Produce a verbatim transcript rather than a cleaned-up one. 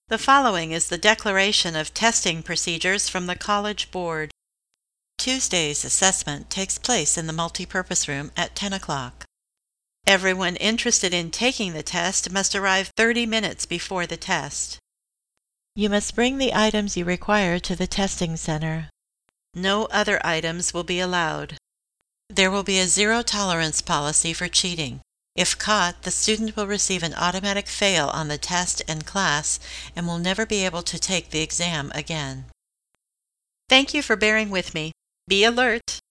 The following is the declaration of testing procedures from the College Board. Tuesday's assessment takes place in the multipurpose room at ten o'clock. Everyone interested in taking the test must arrive thirty minutes before the test. You must bring the items you require to the testing center. No other items will be allowed. There will be a zero tolerance policy for cheating. If caught, the student will receive an automatic fail on the test and class and will never be able to take the exam again. Thank you for bearing with me. Be alert.